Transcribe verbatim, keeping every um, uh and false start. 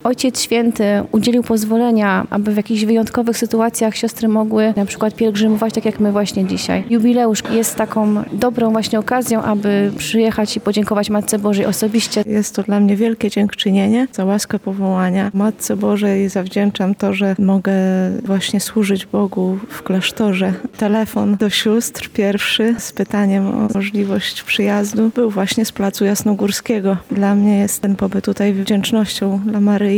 Ojciec Święty udzielił pozwolenia, aby w jakichś wyjątkowych sytuacjach siostry mogły na przykład pielgrzymować, tak jak my właśnie dzisiaj. Jubileusz jest taką dobrą właśnie okazją, aby przyjechać i podziękować Matce Bożej osobiście. Jest to dla mnie wielkie dziękczynienie za łaskę powołania. Matce Bożej zawdzięczam to, że mogę właśnie służyć Bogu w klasztorze. Telefon do sióstr pierwszy z pytaniem o możliwość przyjazdu był właśnie z Placu Jasnogórskiego. Dla mnie jest ten pobyt tutaj wdzięcznością dla Maryi